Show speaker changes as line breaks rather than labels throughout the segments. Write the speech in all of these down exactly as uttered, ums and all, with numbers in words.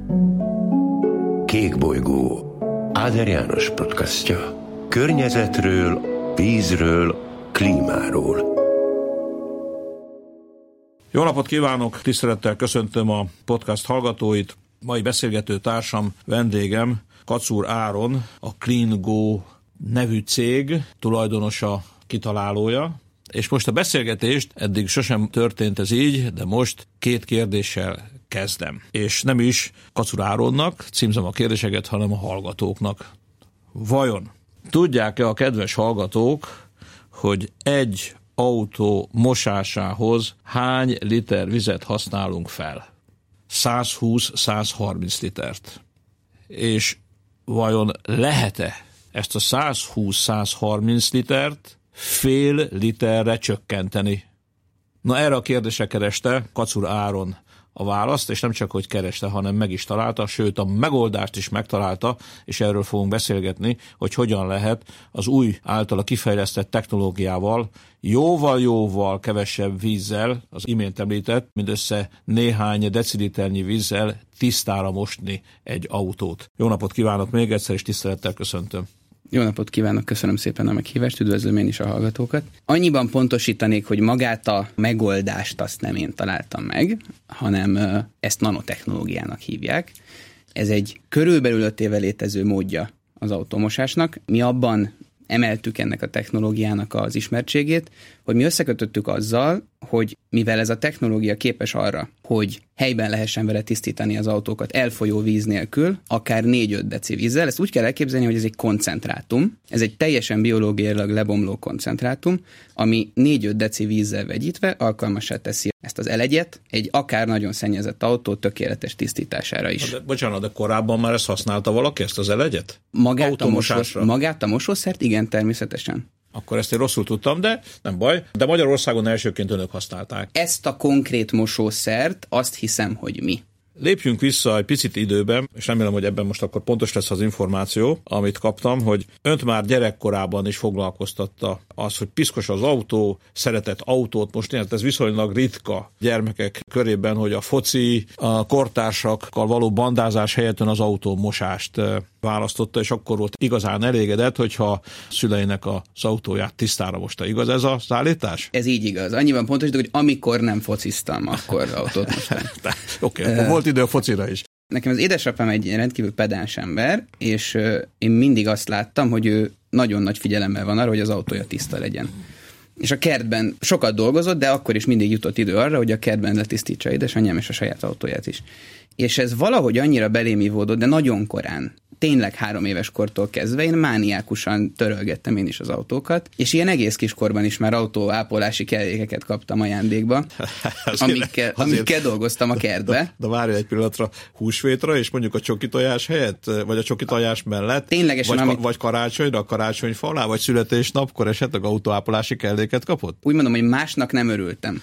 Kékbolygó, Áder János podcastja. Környezetről, vízről, klímáról.
Jó napot kívánok, tisztelettel köszöntöm a podcast hallgatóit. Mai beszélgető társam, vendégem Kacúr Áron, a CleanGo nevű cég tulajdonosa, kitalálója. És most a beszélgetést, eddig sosem történt ez így, de most két kérdéssel kezdem. És nem is Kacúr Áronnak címzem a kérdéseket, hanem a hallgatóknak. Vajon tudják-e a kedves hallgatók, hogy egy autó mosásához hány liter vizet használunk fel? százhúsz-százharminc litert. És vajon lehet-e ezt a százhúsz-százharminc litert fél literre csökkenteni? Na, erre a kérdésre kereste Kacúr Áron a választ, és nem csak hogy kereste, hanem meg is találta, sőt a megoldást is megtalálta, és erről fogunk beszélgetni, hogy hogyan lehet az új általa kifejlesztett technológiával jóval-jóval kevesebb vízzel, az imént említett, mindössze néhány deciliternyi vízzel tisztára mosni egy autót. Jó napot kívánok még egyszer, és tisztelettel köszöntöm.
Jó napot kívánok, köszönöm szépen a meghívást, üdvözlöm én is a hallgatókat. Annyiban pontosítanék, hogy magát a megoldást azt nem én találtam meg, hanem ezt nanotechnológiának hívják. Ez egy körülbelül öt éve létező módja az autómosásnak. Mi abban emeltük ennek a technológiának az ismertségét, hogy mi összekötöttük azzal, hogy mivel ez a technológia képes arra, hogy helyben lehessen vele tisztítani az autókat elfolyó víz nélkül, akár négy-öt deci vízzel, ezt úgy kell elképzelni, hogy ez egy koncentrátum, ez egy teljesen biológiailag lebomló koncentrátum, ami négy-öt deci vízzel vegyítve alkalmassá teszi ezt az elegyet egy akár nagyon szennyezett autó tökéletes tisztítására is.
De, bocsánat, de korábban már ezt használta valaki, ezt az elegyet?
Magát a, mosós, magát a mosószert, igen, természetesen.
Akkor ezt én rosszul tudtam, de nem baj. De Magyarországon elsőként önök használták.
Ezt a konkrét mosószert azt hiszem, hogy mi.
Lépjünk vissza egy picit időben, és remélem, hogy ebben most akkor pontos lesz az információ, amit kaptam, hogy önt már gyerekkorában is foglalkoztatta az, hogy piszkos az autó, szeretett autót mosni, hát ez viszonylag ritka gyermekek körében, hogy a foci, a kortársakkal való bandázás helyett ön az autómosást választotta, és akkor volt igazán elégedett, hogyha szüleinek az autóját tisztára mosta. Igaz ez az állítás?
Ez így igaz. Annyiban pontos, hogy amikor nem fociztam, akkor autót mostam.
Oké, okay, uh, volt idő a focira is.
Nekem az édesapám egy rendkívül pedáns ember, és uh, én mindig azt láttam, hogy ő nagyon nagy figyelemmel van arra, hogy az autója tiszta legyen. És a kertben sokat dolgozott, de akkor is mindig jutott idő arra, hogy a kertben letisztítsa édesanyám és a saját autóját is. És ez valahogy annyira belém ivódott, de nagyon korán. Tényleg három éves kortól kezdve én mániákusan törölgettem én is az autókat, és ilyen egész kiskorban is már autóápolási kellékeket kaptam ajándékba, amikkel, amikkel dolgoztam a kertbe.
De, de várj egy pillanatra, húsvétra, és mondjuk a csoki tojás helyett, vagy a csoki tojás mellett,
ténylegesen,
vagy,
amit...
vagy karácsonyra, a karácsonyfa alá, vagy születésnapkor esetleg autóápolási kelléket kapott?
Úgy mondom, hogy másnak nem örültem.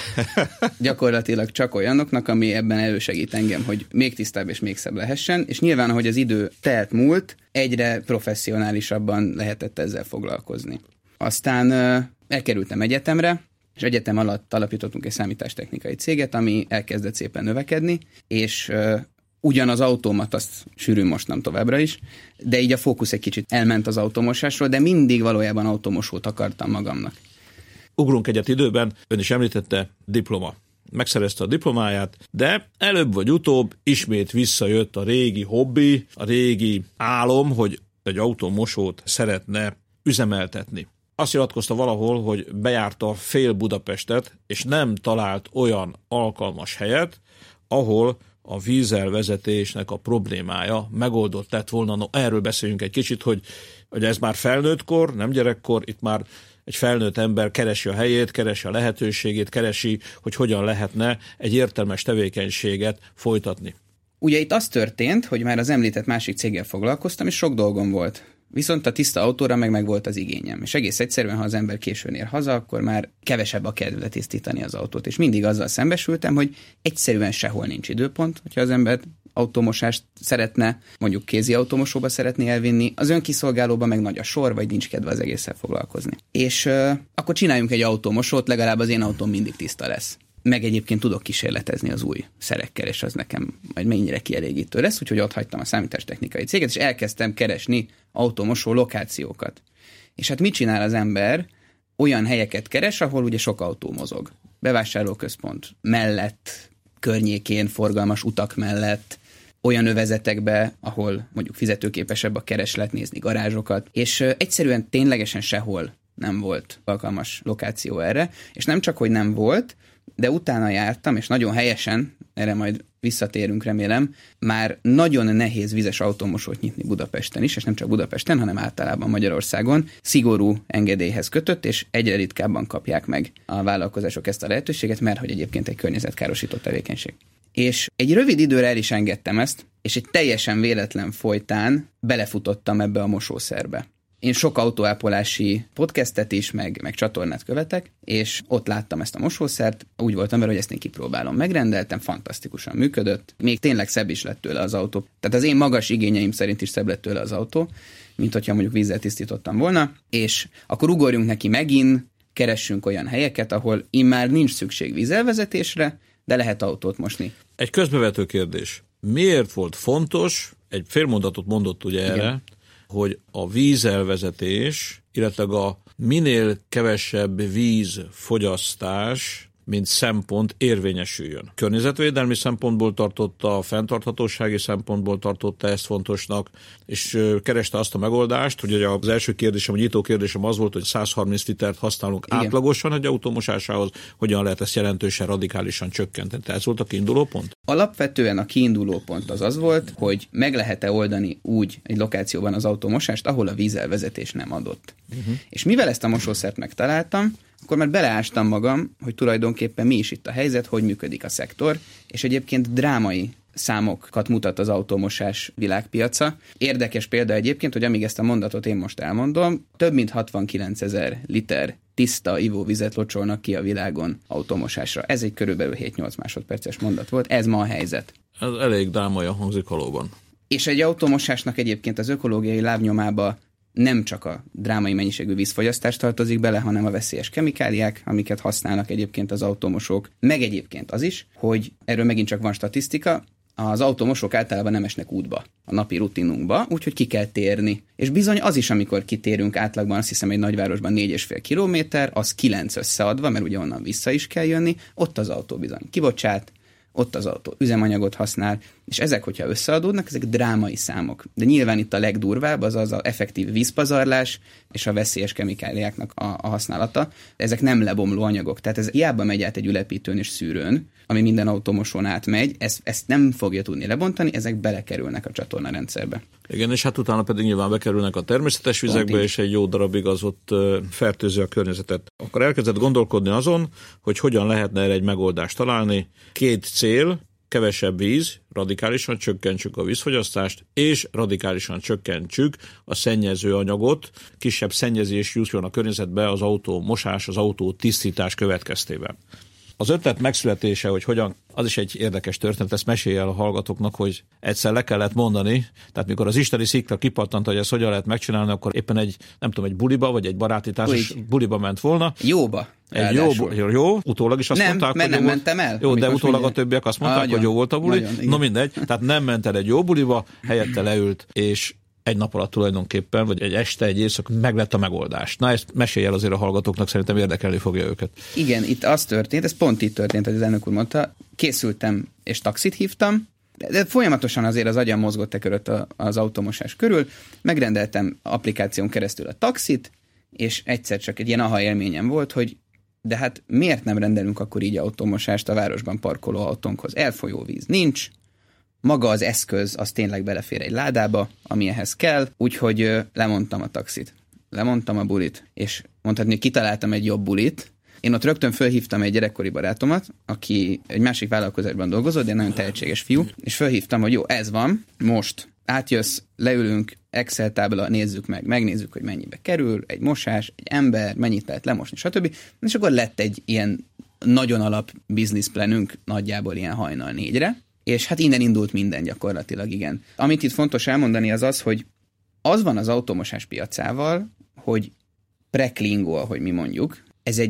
Gyakorlatilag csak olyanoknak, ami ebben elősegít engem, hogy még tisztább és még szebb lehessen, és nyilván, ahogy az idő telt múlt, egyre professzionálisabban lehetett ezzel foglalkozni. Aztán uh, elkerültem egyetemre, és egyetem alatt alapítottunk egy számítástechnikai céget, ami elkezdett szépen növekedni, és uh, ugyan az autómat azt sűrűn mostam továbbra is, de így a fókusz egy kicsit elment az automosásról, de mindig valójában automosót akartam magamnak.
Ugrunk egyet időben, ön is említette, diploma. Megszerezte a diplomáját, de előbb vagy utóbb ismét visszajött a régi hobbi, a régi álom, hogy egy autómosót szeretne üzemeltetni. Azt nyilatkozta valahol, hogy bejárta fél Budapestet, és nem talált olyan alkalmas helyet, ahol a vízelvezetésnek a problémája megoldott lett volna. No, erről beszéljünk egy kicsit, hogy, hogy ez már felnőttkor, nem gyerekkor, itt már egy felnőtt ember keresi a helyét, keresi a lehetőségét, keresi, hogy hogyan lehetne egy értelmes tevékenységet folytatni.
Ugye itt az történt, hogy már az említett másik céggel foglalkoztam, és sok dolgom volt. Viszont a tiszta autóra meg meg volt az igényem. És egész egyszerűen, ha az ember későn ér haza, akkor már kevesebb a kedve tisztítani az autót. És mindig azzal szembesültem, hogy egyszerűen sehol nincs időpont, hogyha az ember automosást szeretne, mondjuk kézi automosóba szeretné elvinni, az önkiszolgálóba meg nagy a sor, vagy nincs kedve az egésszel foglalkozni. És euh, akkor csináljunk egy automosót, legalább az én autóm mindig tiszta lesz. meg egyébként tudok kísérletezni az új szerekkel, és az nekem majd mennyire kielégítő lesz, úgyhogy ott hagytam a számítástechnikai céget, és elkezdtem keresni autómosó lokációkat. És hát mit csinál az ember? Olyan helyeket keres, ahol ugye sok autó mozog. Bevásárlóközpont mellett, környékén, forgalmas utak mellett, olyan övezetekbe, ahol mondjuk fizetőképesebb a kereslet, nézni garázsokat, és egyszerűen ténylegesen sehol nem volt alkalmas lokáció erre, és nem csak, hogy nem volt, de utána jártam, és nagyon helyesen, erre majd visszatérünk, remélem, már nagyon nehéz vizes autómosót nyitni Budapesten is, és nem csak Budapesten, hanem általában Magyarországon. Szigorú engedélyhez kötött, és egyre ritkábban kapják meg a vállalkozások ezt a lehetőséget, mert hogy egyébként egy környezetkárosító tevékenység. És egy rövid időre el is engedtem ezt, és egy teljesen véletlen folytán belefutottam ebbe a mosószerbe. Én sok autóápolási podcastet is, meg, meg csatornát követek, és ott láttam ezt a mosószert, úgy voltam vele, hogy ezt én kipróbálom. Megrendeltem, fantasztikusan működött, még tényleg szebb is lett tőle az autó. Tehát az én magas igényeim szerint is szebb lett tőle az autó, mint hogyha mondjuk vízzel tisztítottam volna, és akkor ugorjunk neki megint, keressünk olyan helyeket, ahol immár nincs szükség vízelvezetésre, de lehet autót mosni.
Egy közbevető kérdés. Miért volt fontos, egy félmondatot mondott ugye erre, igen, hogy a vízelvezetés, illetve a minél kevesebb vízfogyasztás, mint szempont érvényesüljön. Környezetvédelmi szempontból tartotta, fenntarthatósági szempontból tartotta ezt fontosnak, és kereste azt a megoldást, hogy az első kérdésem, a nyitó kérdésem az volt, hogy száz harminc litert használunk, igen, átlagosan egy automosásához, hogyan lehet ezt jelentősen, radikálisan csökkenteni. Tehát ez volt a kiinduló pont?
Alapvetően a kiinduló pont az az volt, hogy meg lehet-e oldani úgy egy lokációban az automosást, ahol a vízelvezetés nem adott. Uh-huh. És mivel ezt a mosószert megtaláltam, akkor már beleástam magam, hogy tulajdonképpen mi is itt a helyzet, hogy működik a szektor, és egyébként drámai számokat mutat az autómosás világpiaca. Érdekes példa egyébként, hogy amíg ezt a mondatot én most elmondom, több mint hatvankilencezer liter tiszta ivóvizet locsolnak ki a világon autómosásra. Ez egy körülbelül hét-nyolc másodperces mondat volt, ez ma a helyzet.
Ez elég drámaian hangzik valóban.
És egy autómosásnak egyébként az ökológiai lábnyomába nem csak a drámai mennyiségű vízfogyasztás tartozik bele, hanem a veszélyes kemikáliák, amiket használnak egyébként az autómosók. Meg egyébként az is, hogy erről megint csak van statisztika, az autómosók általában nem esnek útba, a napi rutinunkba, úgyhogy ki kell térni. És bizony az is, amikor kitérünk átlagban, azt hiszem egy nagyvárosban négy és fél kilométer, az kilenc összeadva, mert ugye onnan vissza is kell jönni, ott az autó bizony kibocsát, ott az autó üzemanyagot használ, és ezek, hogyha összeadódnak, ezek drámai számok. De nyilván itt a legdurvább az az a effektív vízpazarlás és a veszélyes kemikáliáknak a, a használata. Ezek nem lebomló anyagok, tehát ez hiába megy át egy ülepítőn és szűrőn, ami minden autómosón átmegy, ezt, ezt nem fogja tudni lebontani, ezek belekerülnek a csatornarendszerbe.
Igen, és hát utána pedig nyilván bekerülnek a természetes vizekbe, és egy jó darabig az ott fertőzi a környezetet. Akkor elkezdett gondolkodni azon, hogy hogyan lehetne erre egy megoldást találni. Két cél, kevesebb víz, radikálisan csökkentsük a vízfogyasztást, és radikálisan csökkentsük a szennyező anyagot, kisebb szennyezés jusson a környezetbe az autó mosás, az autó tisztítás következtében. Az ötlet megszületése, hogy hogyan, az is egy érdekes történet, ezt mesélj el a hallgatóknak, hogy egyszer le kellett mondani, tehát mikor az isteni szikla kipattant, hogy ezt hogyan lehet megcsinálni, akkor éppen egy, nem tudom, egy buliba, vagy egy baráti társas Úgy. buliba ment volna.
Jóba.
Egy jó, jó, jó, utólag is azt
nem,
mondták,
mert
hogy
nem
jó
mentem el.
Jó, de utólag mindjárt. A többiek azt mondták, nagyon, hogy jó volt a buli. Nagyon, Na mindegy, tehát nem ment el egy jó buliba, helyette leült, és egy nap alatt tulajdonképpen, vagy egy este, egy éjszak meg lett a megoldás. Na ezt mesélj el azért a hallgatóknak, szerintem érdekelni fogja őket.
Igen, itt az történt, ez pont itt történt, hogy az elnök úr mondta, készültem és taxit hívtam, de folyamatosan azért az agyam mozgott e körött az automosás körül, megrendeltem applikáción keresztül a taxit, és egyszer csak egy ilyen aha élményem volt, hogy de hát miért nem rendelünk akkor így automosást a városban parkoló autónkhoz? Elfolyó víz nincs, maga az eszköz, az tényleg belefér egy ládába, ami ehhez kell, úgyhogy lemondtam a taxit, lemondtam a bulit, és mondhatni, hogy kitaláltam egy jobb bulit. Én ott rögtön fölhívtam egy gyerekkori barátomat, aki egy másik vállalkozásban dolgozott, de nagyon tehetséges fiú, és fölhívtam, hogy jó, ez van, most átjössz, leülünk, Excel tábla, nézzük meg, megnézzük, hogy mennyibe kerül, egy mosás, egy ember, mennyit lehet lemosni, stb. És akkor lett egy ilyen nagyon alap bizniszplanünk, nagyjából ilyen hajnal négyre, és hát innen indult minden gyakorlatilag, igen. Amit itt fontos elmondani az az, hogy az van az automosás piacával, hogy preklingo, ahogy mi mondjuk, ez egy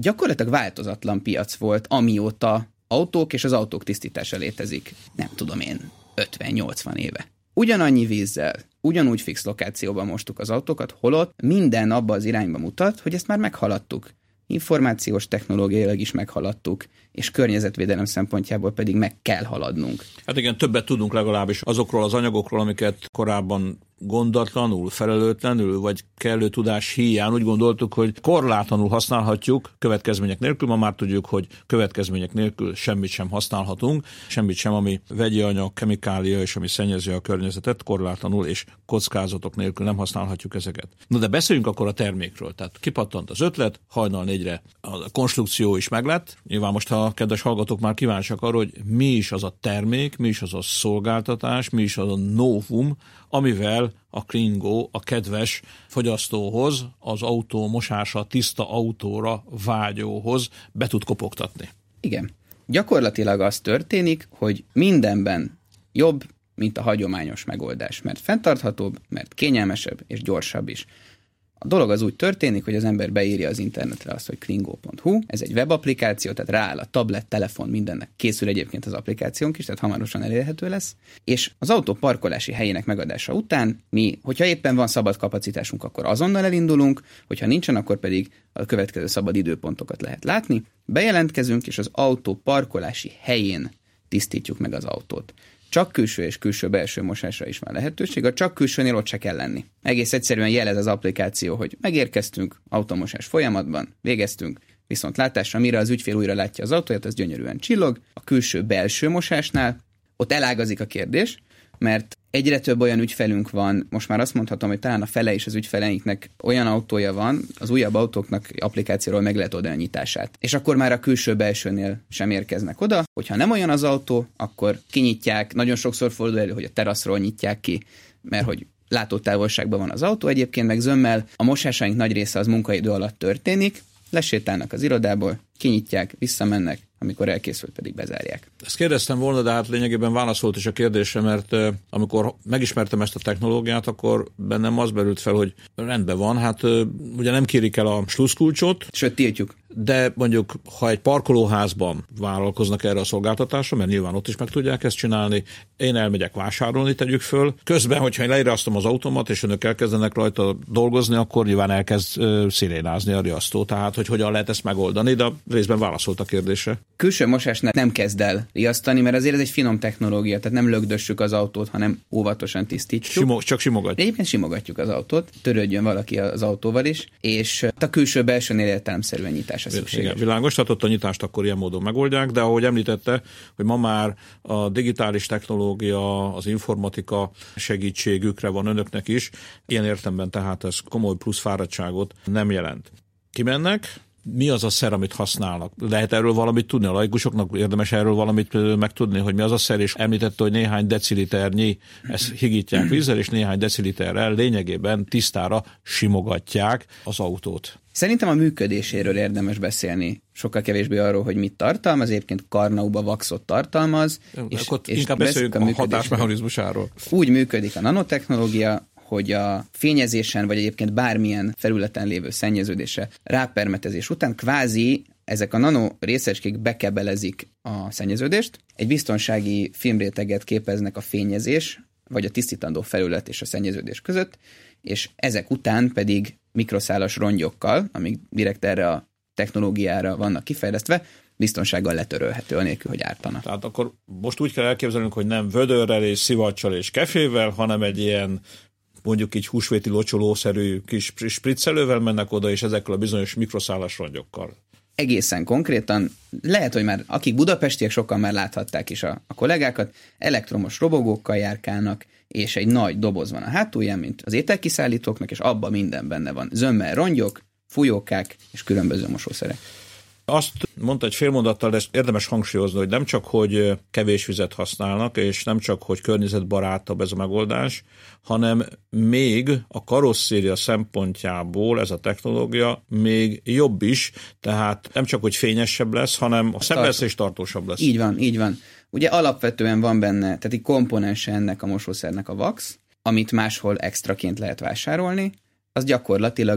gyakorlatilag változatlan piac volt, amióta autók és az autók tisztítása létezik. Nem tudom én, ötven-nyolcvan éve. Ugyanannyi vízzel, ugyanúgy fix lokációban mostuk az autókat, holott minden abba az irányba mutat, hogy ezt már meghaladtuk. Információs technológiailag is meghaladtuk, és környezetvédelem szempontjából pedig meg kell haladnunk.
Hát igen, többet tudunk legalábbis azokról az anyagokról, amiket korábban gondatlanul, felelőtlenül, vagy kellő tudás hiány úgy gondoltuk, hogy korlátlanul használhatjuk következmények nélkül. Ma már tudjuk, hogy következmények nélkül semmit sem használhatunk, semmit sem, ami vegyi anyag, kemikália és ami szennyezi a környezetet, korlátlanul és kockázatok nélkül nem használhatjuk ezeket. Na de beszéljünk akkor a termékről. Tehát kipattant az ötlet, hajnal négyre a konstrukció is meglett. Nyilván most a kedves hallgatók már kíváncsiak arra, hogy mi is az a termék, mi is az a szolgáltatás, mi is az a novum, amivel a Klingo a kedves fogyasztóhoz, az autó mosása, tiszta autóra vágyóhoz be tud kopogtatni.
Igen. Gyakorlatilag az történik, hogy mindenben jobb, mint a hagyományos megoldás, mert fenntarthatóbb, mert kényelmesebb és gyorsabb is. A dolog az úgy történik, hogy az ember beírja az internetre azt, hogy klingo pont hu, ez egy webapplikáció, tehát rááll a tablet, telefon, mindennek készül egyébként az applikációnk is, tehát hamarosan elérhető lesz, és az autó parkolási helyének megadása után mi, hogyha éppen van szabad kapacitásunk, akkor azonnal elindulunk, hogyha nincsen, akkor pedig a következő szabad időpontokat lehet látni, bejelentkezünk, és az autó parkolási helyén tisztítjuk meg az autót. Csak külső és külső-belső mosásra is van lehetőség, a csak külsőnél ott se kell lenni. Egész egyszerűen jelez az applikáció, hogy megérkeztünk, automosás folyamatban, végeztünk, viszont látásra, mire az ügyfél újra látja az autóját, az gyönyörűen csillog. A külső-belső mosásnál ott elágazik a kérdés, mert egyre több olyan ügyfelünk van, most már azt mondhatom, hogy talán a fele is az ügyfeleinknek olyan autója van, az újabb autóknak applikációról meg lehet oldani a nyitását. És akkor már a külső-belsőnél sem érkeznek oda, hogyha nem olyan az autó, akkor kinyitják, nagyon sokszor fordul elő, hogy a teraszról nyitják ki, mert hogy látótávolságban van az autó, egyébként meg zömmel a mosásaink nagy része az munkaidő alatt történik, lesétálnak az irodából, kinyitják, visszamennek, amikor elkészült, pedig bezárják.
Ezt kérdeztem volna, de hát lényegében válaszolt is a kérdésre, mert uh, amikor megismertem ezt a technológiát, akkor bennem az berült fel, hogy rendben van, hát uh, ugye nem kérik el a sluszkulcsot.
Sőt, tiltjuk.
De mondjuk, ha egy parkolóházban vállalkoznak erre a szolgáltatásra, mert nyilván ott is meg tudják ezt csinálni, én elmegyek vásárolni, tegyük föl. Közben, hogyha én leírasztom az automat, és önök elkezdenek rajta dolgozni, akkor nyilván elkezd uh, szirénázni a riasztó. Tehát, hogy hogyan lehet ezt megoldani, de részben válaszolt a kérdésre.
Külső mosásnál nem kezd el riasztani, mert azért ez egy finom technológia, tehát nem lögdössük az autót, hanem óvatosan tisztítjuk.
Simo- csak simogatjuk.
Egyébként simogatjuk az autót, törődjön valaki az autóval is, és a külső-belsőnél értelemszerűen nyitásra szükséges.
Igen, világos, tehát ott a nyitást akkor ilyen módon megoldják, de ahogy említette, hogy ma már a digitális technológia, az informatika segítségükre van önöknek is, ilyen értelemben tehát ez komoly plusz fáradtságot nem jelent. Kimennek, mi az a szer, amit használnak? Lehet erről valamit tudni? A laikusoknak érdemes erről valamit megtudni, hogy mi az a szer, és említette, hogy néhány deciliternyi, ezt higítják vízzel, és néhány deciliterrel lényegében tisztára simogatják az autót.
Szerintem a működéséről érdemes beszélni, sokkal kevésbé arról, hogy mit tartalmaz, egyébként karnauba vaxot tartalmaz.
És, akkor és inkább beszéljünk a, a hatásmechanizmusáról.
Úgy működik a nanotechnológia, hogy a fényezésen, vagy egyébként bármilyen felületen lévő szennyeződésre rápermetezés után kvázi ezek a nano részecskék bekebelezik a szennyeződést, egy biztonsági filmréteget képeznek a fényezés, vagy a tisztítandó felület és a szennyeződés között, és ezek után pedig mikroszálas rongyokkal, amik direkt erre a technológiára vannak kifejlesztve, biztonsággal letörölhető, anélkül, hogy ártana.
Tehát akkor most úgy kell elképzelnünk, hogy nem vödörrel és szivacsal és kefével, hanem egy ilyen mondjuk így húsvéti locsolószerű kis spriccelővel mennek oda, és ezekkel a bizonyos mikroszálas rongyokkal.
Egészen konkrétan, lehet, hogy már akik budapestiek, sokan már láthatták is a, a kollégákat, elektromos robogókkal járkálnak, és egy nagy doboz van a hátulján, mint az ételkiszállítóknak, és abban minden benne van. Zömmel rongyok, fújókák és különböző mosószerek.
Azt mondta egy fél mondattal, de ezt érdemes hangsúlyozni, hogy nem csak, hogy kevés vizet használnak, és nem csak, hogy környezetbarátabb ez a megoldás, hanem még a karosszéria szempontjából ez a technológia még jobb is, tehát nem csak, hogy fényesebb lesz, hanem a szebb lesz és tartósabb lesz.
Így van, így van. Ugye alapvetően van benne, tehát egy komponense ennek a mosószernek a vax, amit máshol extraként lehet vásárolni, az gyakorlatilag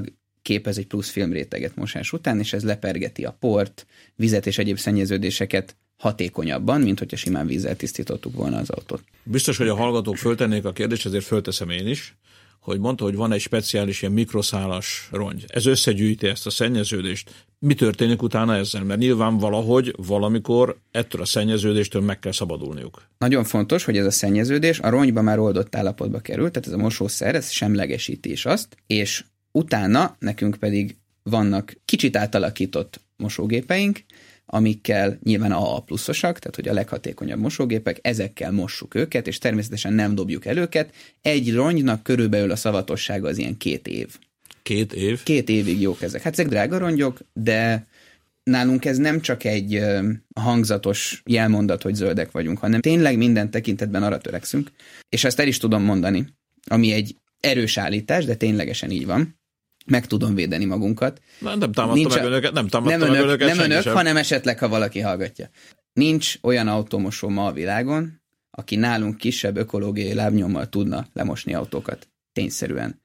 képez egy plusz filmréteget mosás után, és ez lepergeti a port, vizet és egyéb szennyeződéseket hatékonyabban, mint hogyha simán vízzel tisztítottuk volna az autót.
Biztos, hogy a hallgatók föltennék a kérdést, ezért fölteszem én is, hogy mondta, hogy van egy speciális ilyen mikroszálas rongy. Ez összegyűjti ezt a szennyeződést. Mi történik utána ezzel? Mert nyilván valahogy, valamikor ettől a szennyeződéstől meg kell szabadulniuk.
Nagyon fontos, hogy ez a szennyeződés a rongyba már oldott állapotba került, tehát ez a mosószer, ez semlegesíti is azt, és utána nekünk pedig vannak kicsit átalakított mosógépeink, amikkel nyilván á á pluszosak, tehát hogy a leghatékonyabb mosógépek, ezekkel mossuk őket, és természetesen nem dobjuk el őket. Egy rongynak körülbelül a szavatossága az ilyen két év.
Két év?
Két évig jók ezek. Hát ezek drága rongyok, de nálunk ez nem csak egy hangzatos jelmondat, hogy zöldek vagyunk, hanem tényleg minden tekintetben arra törekszünk, és ezt el is tudom mondani, ami egy erős állítás, de ténylegesen így van. Meg tudom védeni magunkat.
Nem, nem támadta meg önöket, nem támadta
nem
meg
önök,
önöket.
Nem önök,
sem.
hanem esetleg, ha valaki hallgatja. Nincs olyan autómosó ma a világon, aki nálunk kisebb ökológiai lábnyommal tudna lemosni autókat. Tényszerűen.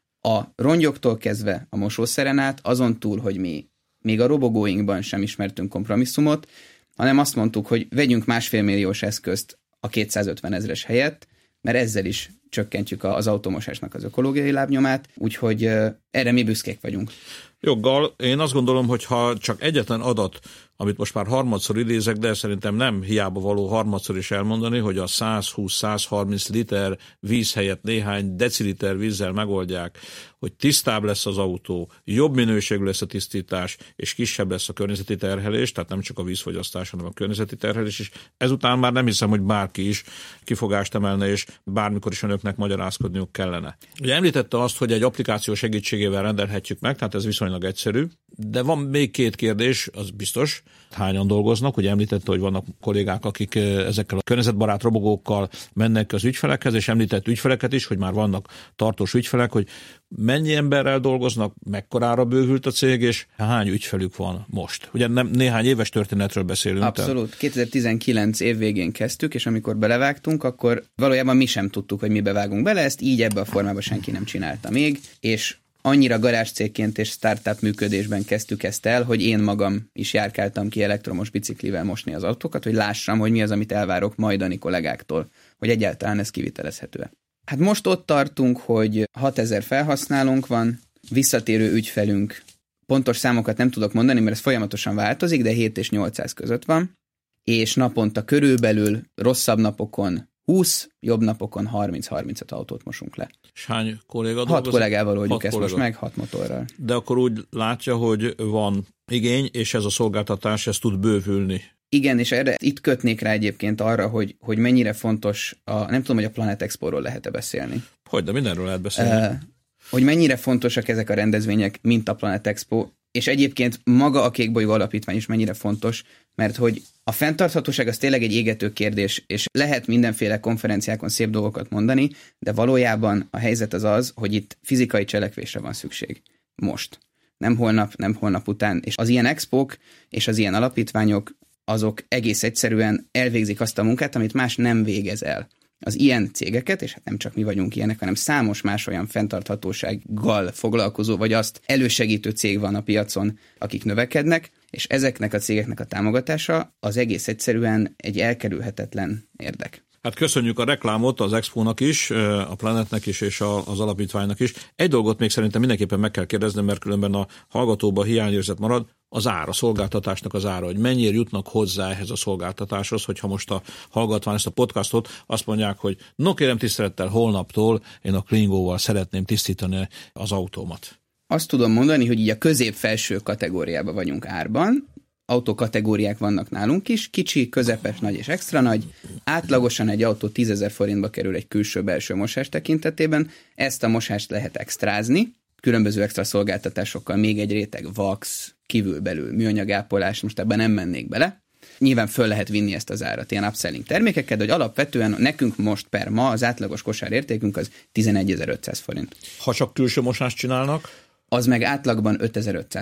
A rongyoktól kezdve a mosószeren át, azon túl, hogy mi még a robogóinkban sem ismertünk kompromisszumot, hanem azt mondtuk, hogy vegyünk másfél milliós eszközt a kétszázötven ezres helyett, mert ezzel is csökkentjük az automosásnak az ökológiai lábnyomát, úgyhogy erre mi büszkék vagyunk.
Joggal, én azt gondolom, hogy ha csak egyetlen adat, amit most már harmadszor idézek, de szerintem nem hiába való harmadszor is elmondani, hogy a százhúsz-százharminc liter víz helyett néhány deciliter vízzel megoldják, hogy tisztább lesz az autó, jobb minőségű lesz a tisztítás, és kisebb lesz a környezeti terhelés, tehát nem csak a vízfogyasztás, hanem a környezeti terhelés is. Ezután már nem hiszem, hogy bárki is kifogást emelne, és bármikor is önöknek magyarázkodniuk kellene. Ugye említette azt, hogy egy applikáció segítségével rendelhetjük meg, tehát ez viszonylag egyszerű, de van még két kérdés, az biztos. Hányan dolgoznak? Ugye említette, hogy vannak kollégák, akik ezekkel a környezetbarát robogókkal mennek az ügyfelekhez, és említett ügyfeleket is, hogy már vannak tartós ügyfelek, hogy mennyi emberrel dolgoznak, mekkorára bővült a cég, és hány ügyfelük van most. Ugye nem néhány éves történetről beszélünk.
Abszolút.
Tehát...
kétezer-tizenkilenc év végén kezdtük, és amikor belevágtunk, akkor valójában mi sem tudtuk, hogy mi bevágunk bele, ezt így ebbe a formában senki nem csinálta még, és annyira garázscégként és startup működésben kezdtük ezt el, hogy én magam is járkáltam ki elektromos biciklivel mosni az autókat, hogy lássam, hogy mi az, amit elvárok majdani kollégáktól, hogy egyáltalán ez kivitelezhető. Hát most ott tartunk, hogy hatezer felhasználónk van, visszatérő ügyfelünk, pontos számokat nem tudok mondani, mert ez folyamatosan változik, de hét és nyolcszáz között van, és naponta körülbelül rosszabb napokon húsz, jobb napokon harminc-harmincöt autót mosunk le.
És hány kolléga
Hat
dolgozik?
kollégával oldjuk
Hat
ezt
kolléga.
most meg, hat motorral.
De akkor úgy látja, hogy van igény, és ez a szolgáltatás, ez tud bővülni.
Igen, és erre itt kötnék rá egyébként arra, hogy, hogy mennyire fontos, a, nem tudom, hogy a Planet Expo-ról lehet-e beszélni.
Hogy, de mindenről lehet beszélni.
Uh, hogy mennyire fontosak ezek a rendezvények, mint a Planet Expo, és egyébként maga a Kékbolygó Alapítvány is mennyire fontos, mert hogy a fenntarthatóság az tényleg egy égető kérdés, és lehet mindenféle konferenciákon szép dolgokat mondani, de valójában a helyzet az az, hogy itt fizikai cselekvésre van szükség. Most. Nem holnap, nem holnap után. És az ilyen expók és az ilyen alapítványok, azok egész egyszerűen elvégzik azt a munkát, amit más nem végez el. Az ilyen cégeket, és hát nem csak mi vagyunk ilyenek, hanem számos más olyan fenntarthatósággal foglalkozó, vagy azt elősegítő cég van a piacon, akik növekednek, és ezeknek a cégeknek a támogatása az egész egyszerűen egy elkerülhetetlen érdek.
Hát köszönjük a reklámot az Expónak is, a Planetnek is, és az alapítványnak is. Egy dolgot még szerintem mindenképpen meg kell kérdeznem, mert különben a hallgatóban hiányérzet marad, az ára, a szolgáltatásnak az ára, hogy mennyire jutnak hozzá ehhez a szolgáltatáshoz, hogyha most a hallgatván ezt a podcastot azt mondják, hogy no kérem tisztelettel, holnaptól én a Klingóval szeretném tisztítani az autómat.
Azt tudom mondani, hogy így a közép-felső kategóriában vagyunk árban, autókategóriák vannak nálunk is, kicsi, közepes, nagy és extra nagy. Átlagosan egy autó tízezer forintba kerül egy külső-belső mosás tekintetében. Ezt a mosást lehet extrázni, különböző extra szolgáltatásokkal, még egy réteg vax, kívül-belül műanyagápolás, most ebben nem mennék bele. Nyilván föl lehet vinni ezt az árat ilyen upselling termékeket, de hogy alapvetően nekünk most per ma az átlagos kosárértékünk az tizenegyezer-ötszáz forint.
Ha csak külső mosást csinálnak?
Az meg átlagban ötezer-ötszáz forint.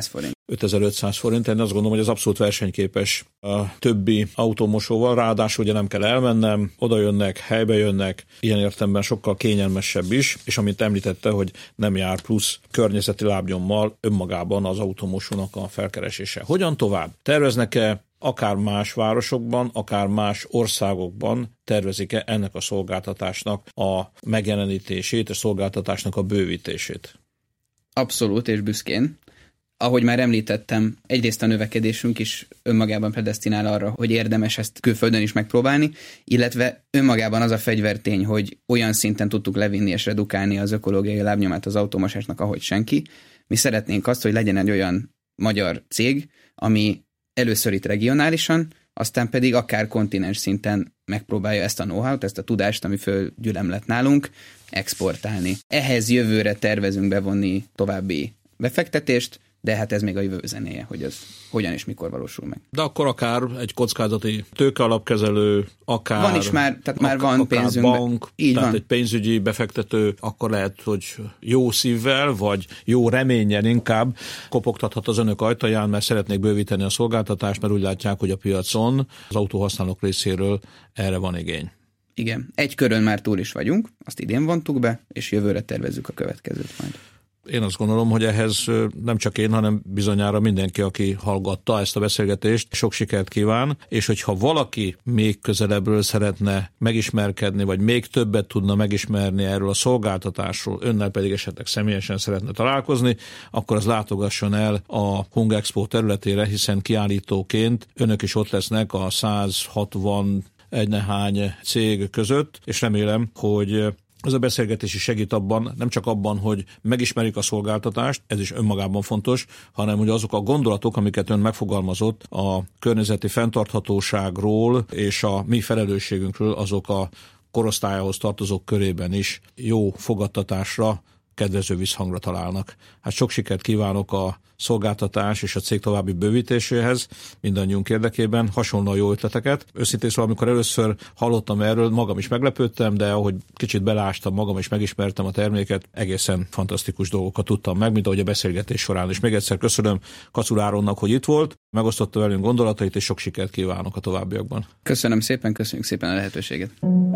ötezer-ötszáz forint. Én azt gondolom, hogy ez abszolút versenyképes a többi autómosóval, ráadásul ugye nem kell elmennem, oda jönnek, helybe jönnek, ilyen értelemben sokkal kényelmesebb is, és amit említette, hogy nem jár plusz környezeti lábnyommal önmagában az autómosónak a felkeresése. Hogyan tovább? Terveznek-e akár más városokban, akár más országokban tervezik-e ennek a szolgáltatásnak a megjelenítését, a szolgáltatásnak a bővítését?
Abszolút és büszkén. Ahogy már említettem, egyrészt a növekedésünk is önmagában predesztinál arra, hogy érdemes ezt külföldön is megpróbálni, illetve önmagában az a fegyvertény, hogy olyan szinten tudtuk levinni és redukálni az ökológiai lábnyomát az automosásnak, ahogy senki. Mi szeretnénk azt, hogy legyen egy olyan magyar cég, ami először itt regionálisan, aztán pedig akár kontinens szinten megpróbálja ezt a know-how-t, ezt a tudást, ami fölgyülemlett nálunk, exportálni. Ehhez jövőre tervezünk bevonni további befektetést, de hát ez még a jövő zenéje, hogy ez hogyan és mikor valósul meg.
De akkor akár egy kockázati tőkealapkezelő, akár...
Van is már, tehát már van
akár
pénzünk.
bank,
így
tehát
van.
egy pénzügyi befektető, akkor lehet, hogy jó szívvel, vagy jó reménnyel inkább kopogtathat az önök ajtaján, mert szeretnék bővíteni a szolgáltatást, mert úgy látják, hogy a piacon az autóhasználók részéről erre van igény.
Igen. Egy körön már túl is vagyunk, azt idén vontuk be, és jövőre tervezzük a következőt majd.
Én azt gondolom, hogy ehhez nem csak én, hanem bizonyára mindenki, aki hallgatta ezt a beszélgetést, sok sikert kíván, és hogyha valaki még közelebbről szeretne megismerkedni, vagy még többet tudna megismerni erről a szolgáltatásról, önnel pedig esetleg személyesen szeretne találkozni, akkor az látogasson el a Hungexpo területére, hiszen kiállítóként önök is ott lesznek a száz hatvan egy nehány cég között, és remélem, hogy ez a beszélgetés is segít abban, nem csak abban, hogy megismerjük a szolgáltatást, ez is önmagában fontos, hanem hogy azok a gondolatok, amiket ön megfogalmazott a környezeti fenntarthatóságról és a mi felelősségünkről, azok a korosztályához tartozók körében is jó fogadtatásra, kedvező visszhangra találnak. Hát sok sikert kívánok a szolgáltatás és a cég további bővítéséhez, mindannyiunk érdekében, hasonló jó ötleteket. Őszintén szóval, amikor először hallottam erről, magam is meglepődtem, de ahogy kicsit belástam magam és megismertem a terméket, egészen fantasztikus dolgokat tudtam meg, mint ahogy a beszélgetés során. És még egyszer köszönöm Kacur Áronnak, hogy itt volt, megosztotta velünk gondolatait, és sok sikert kívánok a továbbiakban.
Köszönöm szépen, köszönjük szépen a lehetőséget.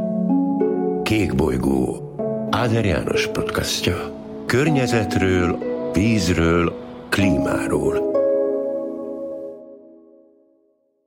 Kék bolygó. Áder János podcastja. Környezetről, vízről, klímáról.